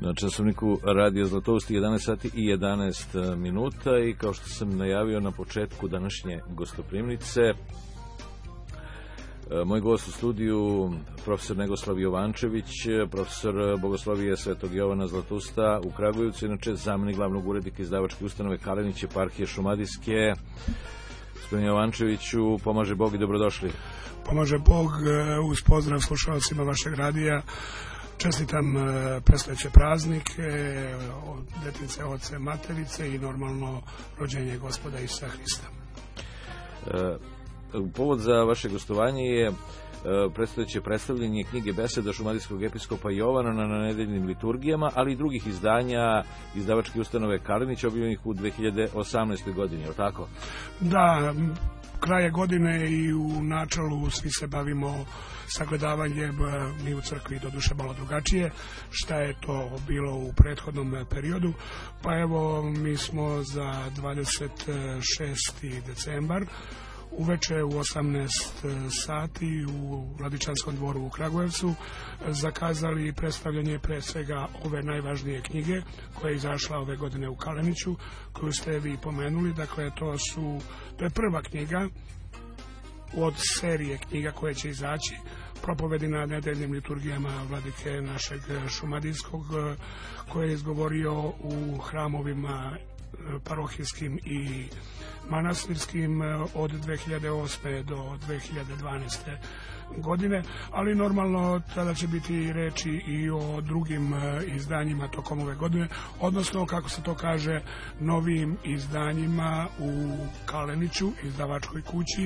Na časovniku Radio Zlatoust 11 sati i 11 minuta i kao što sam najavio na početku današnje gostoprimnice, moj gost u studiju, profesor Negoslav Jovančević, profesor Bogoslovije Svetog Jovana Zlatousta u Kragujevcu, inače zamenik glavnog urednika izdavačke ustanove Kalenić, eparhije Šumadijske. Gospodin Jovančeviću, pomaže Bog i dobrodošli. Pomaže Bog, uz pozdrav slušalcima vašeg radija. Čestitam predstojeće praznike, detince, oce, materice i normalno rođenje Gospoda Isusa Hrista. Povod za vaše gostovanje je predstojeće predstavljanje knjige beseda šumadijskog episkopa Jovana na nedeljnim liturgijama, ali i drugih izdanja izdavačke ustanove Kalenić, objavljenih u 2018. godini, je li tako? Da, kraje godine i u načelu svi se bavimo sagledavanjem, mi u crkvi doduše malo drugačije, šta je to bilo u prethodnom periodu. Pa evo, mi smo za 26. decembar uveče u 18 sati u Vladičanskom dvoru u Kragujevcu zakazali predstavljanje pre svega ove najvažnije knjige koja je izašla ove godine u Kaleniću, koju ste vi pomenuli. Dakle, to je prva knjiga od serije knjiga koje će izaći, propovedi na nedeljnim liturgijama vladike našeg šumadijskog, koje je izgovorio u hramovima parohijskim i manastirskim od 2008. do 2012. godine, ali normalno tada će biti reči i o drugim izdanjima tokom ove godine, odnosno, kako se to kaže, novim izdanjima u Kaleniću, izdavačkoj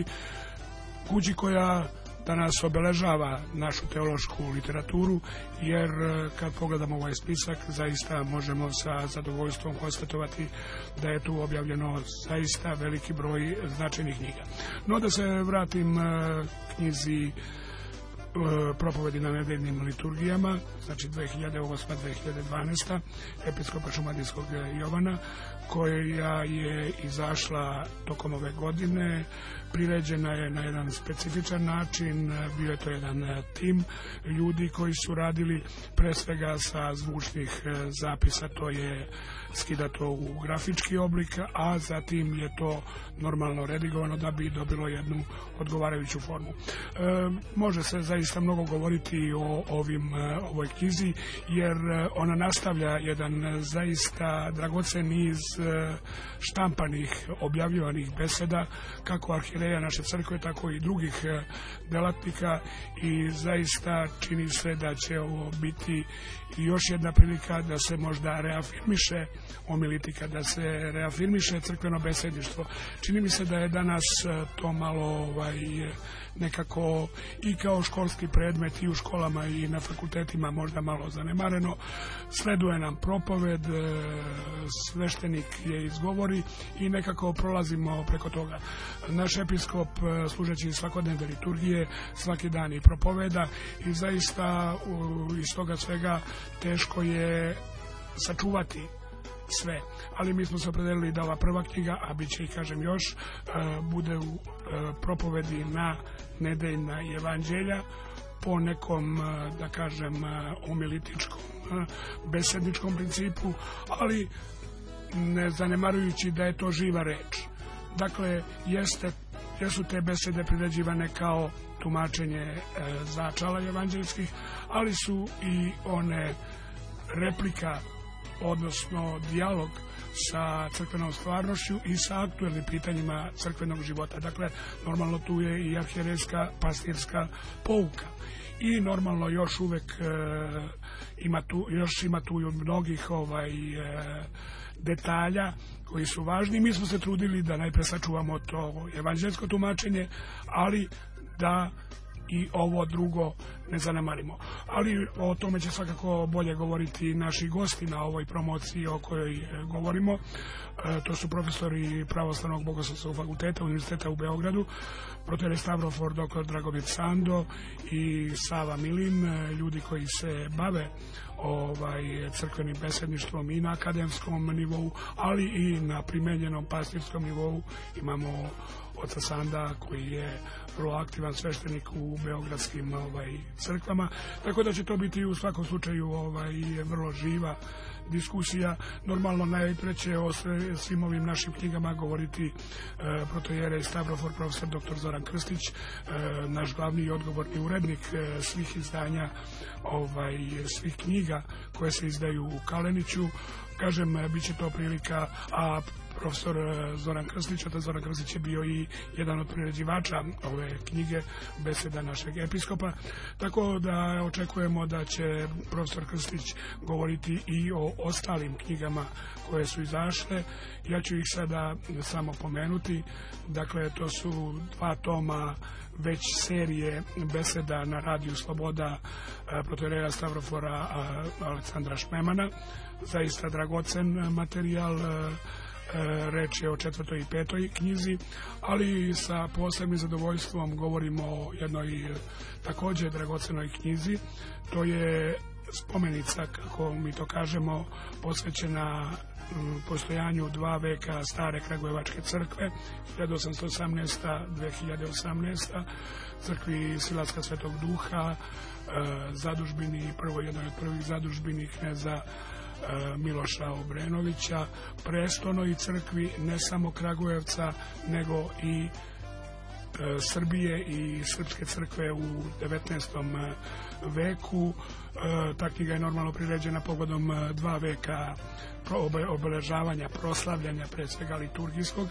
kući koja danas obeležava našu teološku literaturu, jer kad pogledamo ovaj spisak, zaista možemo sa zadovoljstvom konstatovati da je tu objavljeno zaista veliki broj značajnih knjiga. No, da se vratim knjizi propovedi na nedeljnim liturgijama, znači 2008-2012. episkopa šumadijskog Jovana, koja je izašla tokom ove godine, priređena je na jedan specifičan način, bio je to jedan tim ljudi koji su radili pre svega sa zvučnih zapisa, to je skidato u grafički oblik, a zatim je to normalno redigovano da bi dobilo jednu odgovarajuću formu. Može se zaista mnogo govoriti o ovoj knjizi, jer ona nastavlja jedan zaista dragocen niz štampanih, objavljivanih beseda, kako arhijereja naše crkve, tako i drugih delatnika, i zaista čini se da će ovo biti još jedna prilika da se možda reafirmiše homilitika, da se reafirmiše crkveno besedništvo. Čini mi se da je danas to malo nekako i kao školski predmet i u školama i na fakultetima možda malo zanemareno. Sleduje nam propoved, sveštenik je izgovori i nekako prolazimo preko toga. Naš episkop, služeći svakodnevne liturgije, svaki dan i propoveda, i zaista iz toga svega teško je sačuvati sve, ali mi smo se opredelili da ova prva knjiga, a bit će i kažem još, bude u propovedi na nedeljna evanđelja po nekom, da kažem, homilitičkom, besedničkom principu, ali ne zanemarujući da je to živa reč. Dakle, jesu te besede priređivane kao tumačenje začala evanđelskih, ali su i one replika, odnosno dijalog sa crkvenom stvarnošću i sa aktuelnim pitanjima crkvenog života. Dakle, normalno tu je i arhijerejska, pastirska pouka. I normalno još uvek ima tu mnogih detalja koji su važni. Mi smo se trudili da najpre sačuvamo to evanđelsko tumačenje, ali da i ovo drugo ne zanemarimo. Ali o tome će svakako bolje govoriti naši gosti na ovoj promociji o kojoj govorimo. To su profesori Pravoslavnog bogoslovskog fakulteta Univerziteta u Beogradu, protorej Stavrofor dr. Dragomir Sando i Sava Milin, ljudi koji se bave crkvenim besedništvom i na akademskom nivou, ali i na primenjenom pastirskom nivou. Imamo oca Sanda, koji je vrlo aktivan sveštenik u beogradskim crkvama, tako da će to biti u svakom slučaju vrlo živa diskusija. Normalno najpreće o svim ovim našim knjigama govoriti protojerej Stavrofor, profesor dr. Zoran Krstić, naš glavni i odgovorni urednik svih izdanja svih knjiga koje se izdaju u Kaleniću. Kažem, bit će to prilika, a profesor Zoran Krstić, otac Zoran Krstić je bio i jedan od priređivača ove knjige, beseda našeg episkopa, tako da očekujemo da će profesor Krstić govoriti i o ostalim knjigama koje su izašle. Ja ću ih sada samo pomenuti. Dakle, to su 2 toma već serije beseda na Radiju Sloboda protojereja Stavrofora Aleksandra Šmemana. Zaista dragocen materijal, reč je o 4. i 5. knjizi, ali sa posebnim zadovoljstvom govorimo o jednoj također dragocenoj knjizi. To je spomenica, kako mi to kažemo, posvećena postojanju 2 veka stare Kragujevačke crkve, 1818-2018, crkvi Silatska Svetog Duha, zadužbini, jednoj od prvih zadužbini kneza Miloša Obrenovića, prestolnoj crkvi ne samo Kragujevca, nego i Srbije i srpske crkve u 19. veku. Ta knjiga je normalno priređena povodom 2 veka obeležavanja, proslavljanja, pre svega liturgijskog,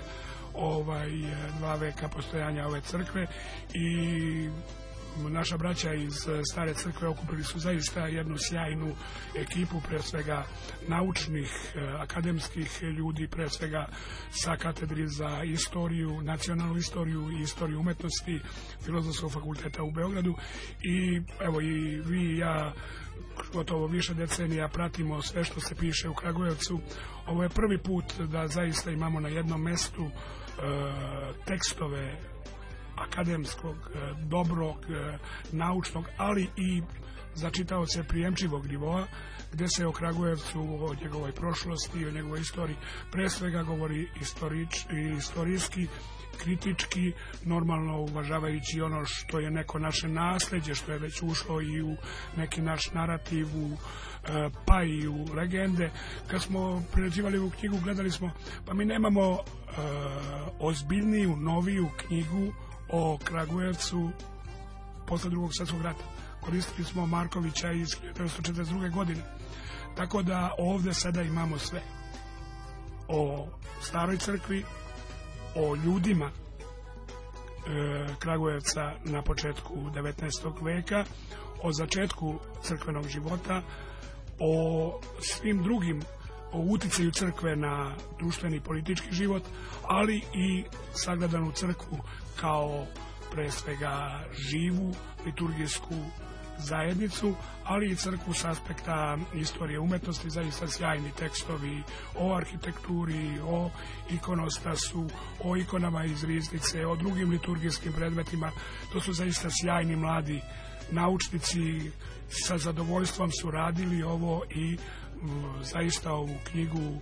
2 veka postojanja ove crkve, i naša braća iz stare crkve okupili su zaista jednu sjajnu ekipu, pre svega naučnih, akademskih ljudi, pre svega sa katedri za istoriju, nacionalnu istoriju i istoriju umetnosti Filozofskog fakulteta u Beogradu. I evo, i vi i ja gotovo više decenija pratimo sve što se piše u Kragujevcu. Ovo je prvi put da zaista imamo na jednom mestu tekstove akademskog, dobrog, naučnog, ali i za čitaoce prijemčivog nivoa, gde se o Kragujevcu, o njegovoj prošlosti, o njegovoj istoriji pre svega govori istorijski, kritički, normalno uvažavajući ono što je neko naše nasleđe, što je već ušlo i u neki naš narativ, pa i u legende. Kad smo priređivali ovu knjigu, gledali smo, pa mi nemamo ozbiljniju, noviju knjigu o Kragujevcu posle Drugog svjetskog rata. Koristili smo Markovića iz 1942. godine. Tako da ovde sada imamo sve. O staroj crkvi, o ljudima Kragujevca na početku 19. veka, o začetku crkvenog života, o svim drugim, o uticaju crkve na društveni i politički život, ali i sagledanu crkvu kao pre svega živu liturgijsku zajednicu, ali i crkvu s aspekta istorije umetnosti, zaista sjajni tekstovi o arhitekturi, o ikonostasu, o ikonama iz riznice, o drugim liturgijskim predmetima. To su zaista sjajni mladi naučnici, sa zadovoljstvom su radili ovo i zaista ovu knjigu,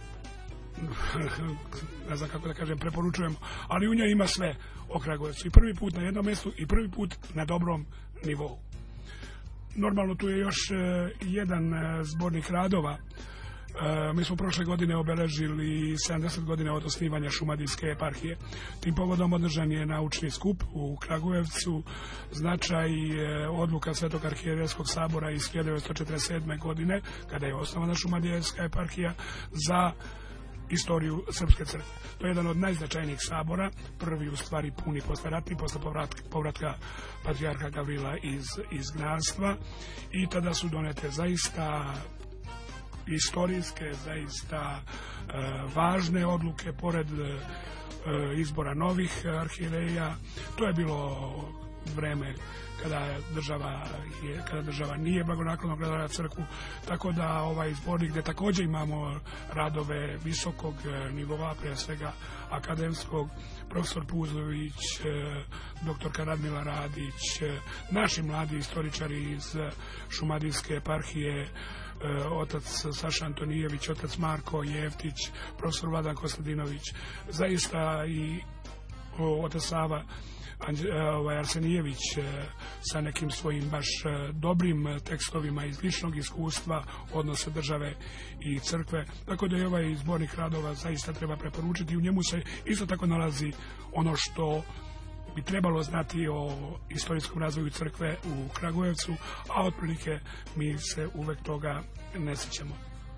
ne znam kako da kažem, preporučujemo, ali u njoj ima sve o Kragujevcu. I prvi put na jednom mjestu i prvi put na dobrom nivou. Normalno tu je još jedan zbornik radova. Mi smo prošle godine obeležili 70 godina od osnivanja Šumadijske eparhije. Tim povodom održan je naučni skup u Kragujevcu. Značaj odluka Svetog arhijerejskog sabora iz 1947. godine, kada je osnovana Šumadijska eparhija, za istoriju Srpske crkve. To je jedan od najznačajnijih sabora, prvi u stvari puni posleratni, posle povratka patrijarha Gavrila iz izgnanstva, i tada su donete zaista istorijske, zaista važne odluke, pored izbora novih arhijereja. To je bilo vreme kada država nije blagonaklono gledala crkvu, tako da ovaj zbornik, gde također imamo radove visokog nivoa, pre svega akademskog, profesor Puzović, doktorka Radmila Radić, naši mladi istoričari iz Šumadijske eparhije, otac Saša Antonijević, otac Marko Jeftić, profesor Vladan Kostadinović, zaista i otac Sava Arsenijević sa nekim svojim baš dobrim tekstovima iz ličnog iskustva odnosa države i crkve, tako da je ovaj zbornik radova zaista treba preporučiti. U njemu se isto tako nalazi ono što bi trebalo znati o istorijskom razvoju crkve u Kragujevcu, a otprilike mi se uvek toga ne sjećamo.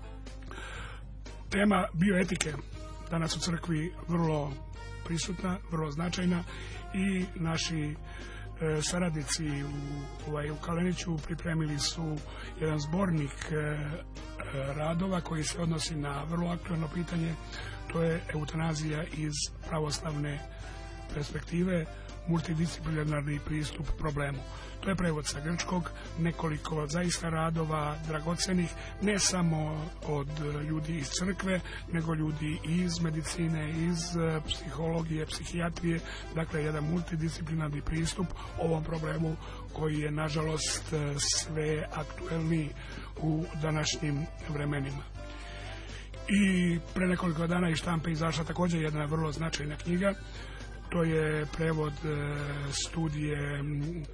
Tema bioetike danas u crkvi vrlo prisutna, vrlo značajna i naši saradnici u Kaleniću pripremili su jedan zbornik radova koji se odnosi na vrlo aktuelno pitanje, to je eutanazija iz pravoslavne perspektive, multidisciplinarni pristup problemu. To je prevod sa grčkog, nekoliko zaista radova dragocenih, ne samo od ljudi iz crkve, nego ljudi iz medicine, iz psihologije, psihijatrije, dakle jedan multidisciplinarni pristup ovom problemu koji je nažalost sve aktuelniji u današnjim vremenima. I pre nekoliko dana iz štampe izašla također jedna vrlo značajna knjiga. To je prevod studije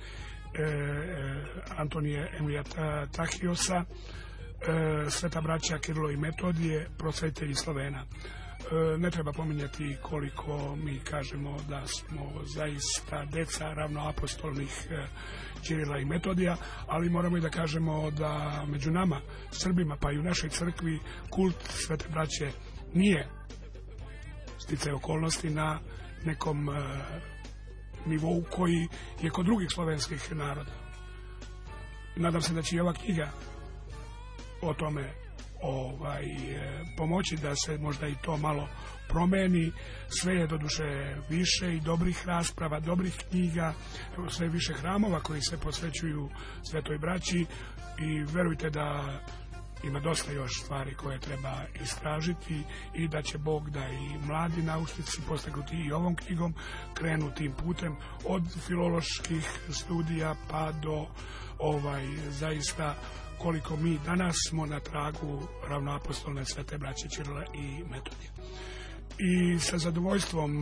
Antonije Emilija Tahiosa, Sveta braća Kirilo i Metodije, prosvetitelji Slovena. Ne treba pominjati koliko mi kažemo da smo zaista deca ravnoapostolnih Kirila i Metodija, ali moramo i da kažemo da među nama, Srbima, pa i u našoj crkvi, kult Svete braće nije sticaj okolnosti na nekom nivou koji je kod drugih slovenskih naroda. Nadam se da će i ova knjiga o tome pomoći da se možda i to malo promeni. Sve je doduše više i dobrih rasprava, dobrih knjiga, sve više hramova koji se posvećuju Svetoj braći i verujte da ima dosta još stvari koje treba istražiti i da će Bog da i mladi naučnici postegnuti i ovom knjigom krenu tim putem od filoloških studija pa do zaista koliko mi danas smo na tragu ravnoapostolne Svete braće Ćirila i Metodija. I sa zadovoljstvom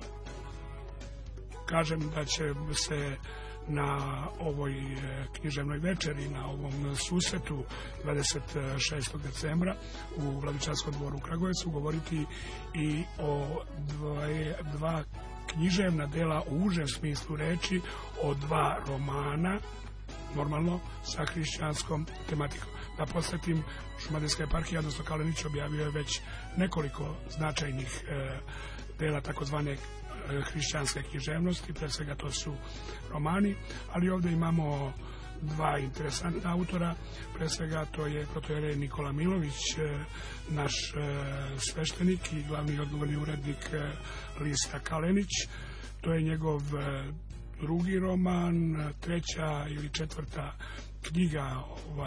kažem da će se na ovoj književnoj večeri, na ovom susretu 26. decembra u Vladičanskom dvoru u Kragujevcu govoriti i o dva književna dela u užem smislu reči, o dva romana, normalno sa hrišćanskom tematikom. Da podsjetim, Šumadijska eparhija, odnosno Kalenić, objavio je već nekoliko značajnih dela takozvane hrišćanske književnosti, pre svega to su romani, ali ovdje imamo dva interesantna autora, pre svega to je protojerej Nikola Milović, naš sveštenik i glavni odgovorni urednik lista Kalenić. To je njegov drugi roman, treća ili četvrta knjiga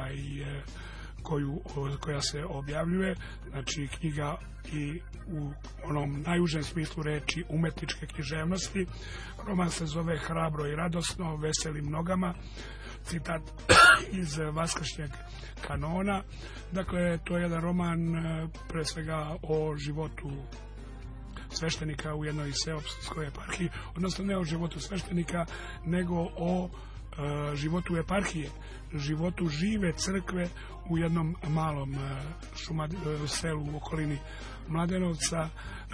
koja se objavljuje, znači knjiga i u onom najužem smislu reči umetničke književnosti. Roman se zove Hrabro i radosno, veselim nogama, citat iz Vaskršnjeg kanona. Dakle, to je jedan roman pre svega o životu sveštenika u jednoj seopskoj eparhiji, odnosno ne o životu sveštenika, nego o životu eparhije, životu žive crkve u jednom malom selu u okolini Mladenovca.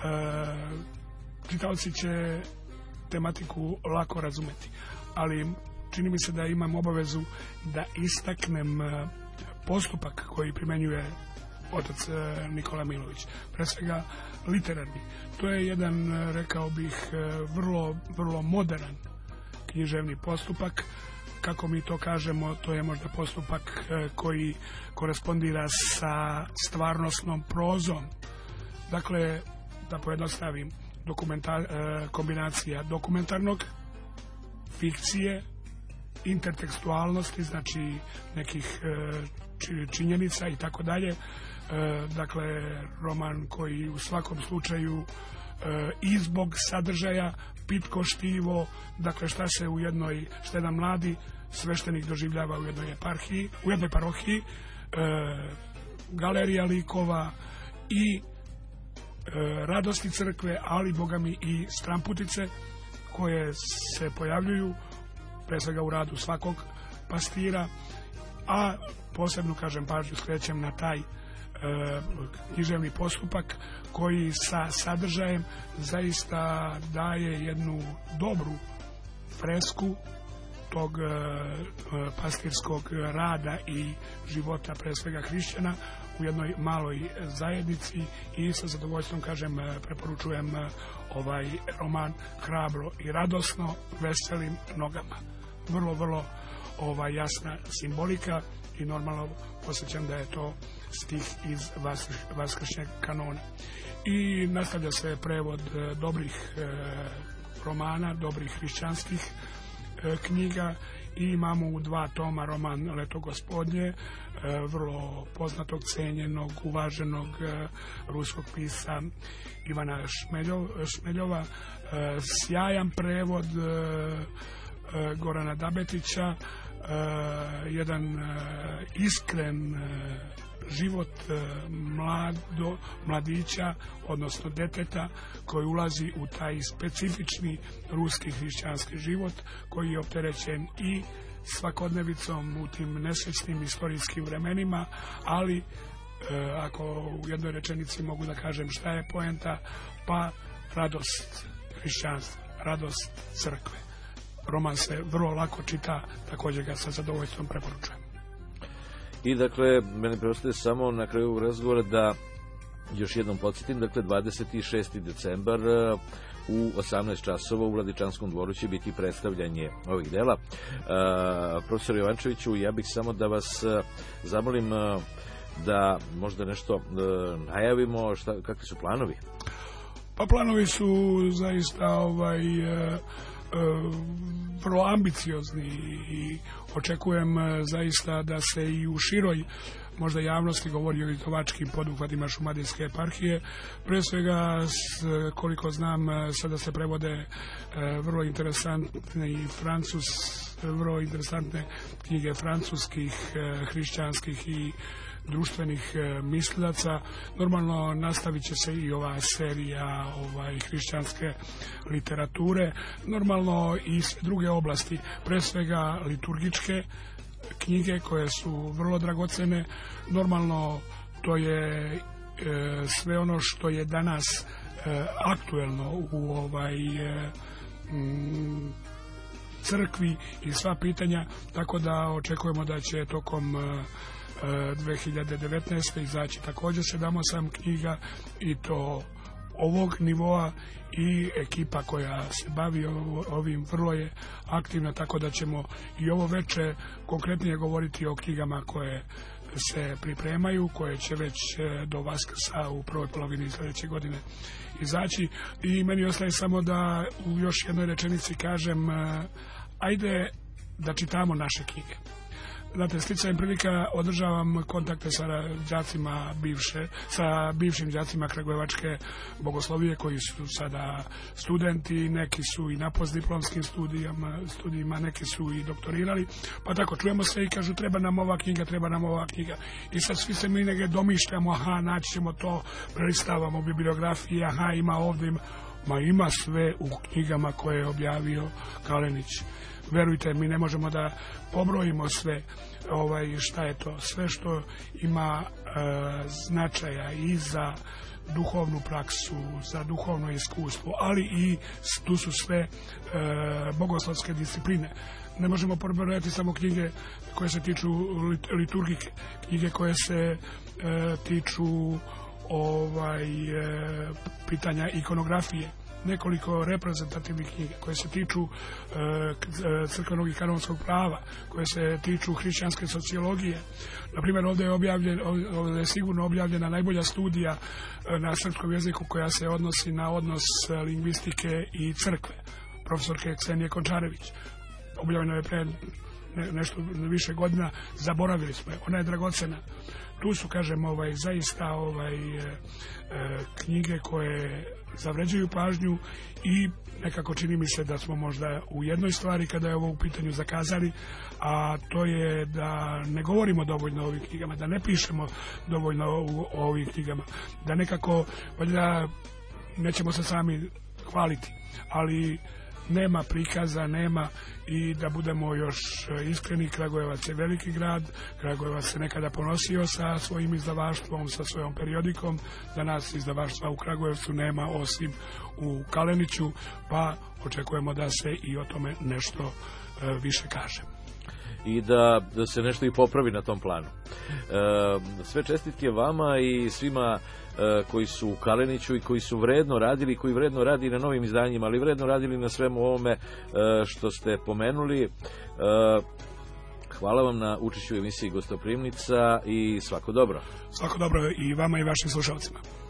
Čitaoci će tematiku lako razumeti, ali čini mi se da imam obavezu da istaknem postupak koji primenjuje otac Nikola Milović, pre svega literarni. To je jedan, rekao bih, vrlo modern književni postupak. Kako mi to kažemo, to je možda postupak koji korespondira sa stvarnosnom prozom. Dakle, da pojednostavim, kombinacija dokumentarnog, fikcije, intertekstualnosti, znači nekih činjenica i tako dalje. Dakle, roman koji u svakom slučaju i zbog sadržaja pitko štivo, dakle šta jedan mladi sveštenik doživljava u jednoj parohiji, galerija likova i radosti crkve, ali bogami i stramputice koje se pojavljuju pre svega u radu svakog pastira, a posebno, kažem, pažnju skrećem na taj književni postupak koji sa sadržajem zaista daje jednu dobru fresku tog pastirskog rada i života pre svega hrišćana u jednoj maloj zajednici, i sa zadovoljstvom, kažem, preporučujem ovaj roman hrabro i radosno, veselim nogama. Vrlo jasna simbolika i normalno posjećam da je to stih iz vaskršnjeg kanona. I nastavlja se prevod dobrih romana, dobrih hrišćanskih knjiga, i imamo u 2 toma roman Leto gospodnje, vrlo poznatog, cenjenog, uvaženog ruskog pisca Ivana Šmeljova, sjajan prevod Gorana Dabetića, jedan iskren život mladića, odnosno deteta, koji ulazi u taj specifični ruski hrišćanski život, koji je opterećen i svakodnevicom u tim nesrećnim istorijskim vremenima, ali ako u jednoj rečenici mogu da kažem šta je poenta, pa radost hrišćanstva, radost crkve. Roman se vrlo lako čita, također ga sa zadovoljstvom preporučujem. I dakle, meni preostaje samo na kraju ovog razgovora da još jednom podsjetim, dakle 26. decembar u 18 časova u Vladičanskom dvoru će biti predstavljanje ovih dela. Profesor Jovančeviću, ja bih samo da vas zamolim da možda nešto najavimo, kakvi su planovi? Pa planovi su zaista vrlo ambiciozni i očekujem zaista da se i u široj možda javnosti govori o izdavačkim poduhvatima Šumadijske eparhije. Pre svega, koliko znam, sada se prevode vrlo interesantne knjige francuskih, hrišćanskih i društvenih mislilaca. Normalno nastavit će se i ova serija hrišćanske literature, normalno i sve druge oblasti, pre svega liturgičke knjige koje su vrlo dragocene. Normalno to je sve ono što je danas aktuelno u crkvi i sva pitanja, tako da očekujemo da će tokom 2019. izaći također 7-8 knjiga, i to ovog nivoa, i ekipa koja se bavi ovim vrlo je aktivna, tako da ćemo i ovo veče konkretnije govoriti o knjigama koje se pripremaju, koje će već do Vaskrsa u prvoj polovini sljedeće godine izaći. I meni ostaje samo da u još jednoj rečenici kažem, ajde da čitamo naše knjige. Znate, sticajem prilika održavam kontakte sa bivšim đacima Kragujevačke bogoslovije koji su sada studenti, neki su i na postdiplomskim studijima, neki su i doktorirali, pa tako čujemo se i kažu treba nam ova knjiga, i sad svi se mi negdje domišljamo, naći ćemo to, prelistavamo bibliografije, ima ovdje, ima sve u knjigama koje je objavio Kalenić. Verujte, mi ne možemo da pobrojimo sve šta je to, sve što ima značaja i za duhovnu praksu, za duhovno iskustvo, ali i tu su sve bogoslovske discipline. Ne možemo pobrojati samo knjige koje se tiču liturgike, knjige koje se tiču pitanja ikonografije, nekoliko reprezentativnih knjiga koje se tiču crkvenog i kanonskog prava, koje se tiču hrišćanske sociologije. Naprimjer, ovdje je sigurno objavljena najbolja studija na srpskom jeziku koja se odnosi na odnos lingvistike i crkve, profesorke Ksenije Končarević. Objavljena je pre nešto više godina, zaboravili smo je, ona je dragocena. tu su, kažem, zaista knjige koje zavređuju pažnju i nekako čini mi se da smo možda u jednoj stvari kada je ovo u pitanju zakazali, a to je da ne govorimo dovoljno o ovim knjigama, da ne pišemo dovoljno o ovim knjigama, da nekako, valjda, nećemo se sami hvaliti, ali nema prikaza, nema, i da budemo još iskreni, Kragujevac je veliki grad, Kragujevac se nekada ponosio sa svojim izdavaštvom, sa svojom periodikom, da nas izdavaštva u Kragujevcu nema osim u Kaleniću, pa očekujemo da se i o tome nešto više kaže. I da se nešto i popravi na tom planu. Sve čestitke vama i svima koji su u Kaleniću i koji su vredno radili, koji vredno radi na novim izdanjima, ali vredno radili na svemu ovome što ste pomenuli. Hvala vam na učešću u emisiji Gostoprimnica i svako dobro. Svako dobro i vama i vašim slušalcima.